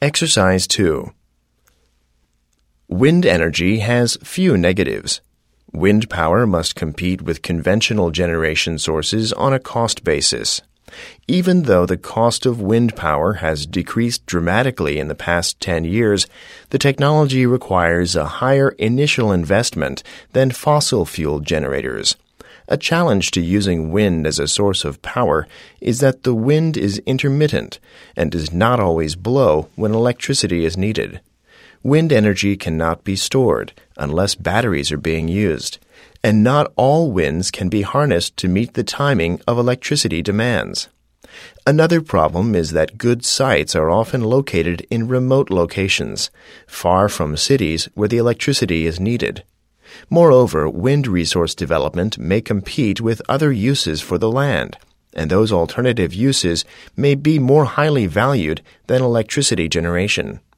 Exercise 2. Wind energy has few negatives. Wind power must compete with conventional generation sources on a cost basis. Even though the cost of wind power has decreased dramatically in the past 10 years, the technology requires a higher initial investment than fossil fuel generators. A challenge to using wind as a source of power is that the wind is intermittent and does not always blow when electricity is needed. Wind energy cannot be stored unless batteries are being used, and not all winds can be harnessed to meet the timing of electricity demands. Another problem is that good sites are often located in remote locations, far from cities where the electricity is needed. Moreover, wind resource development may compete with other uses for the land, and those alternative uses may be more highly valued than electricity generation.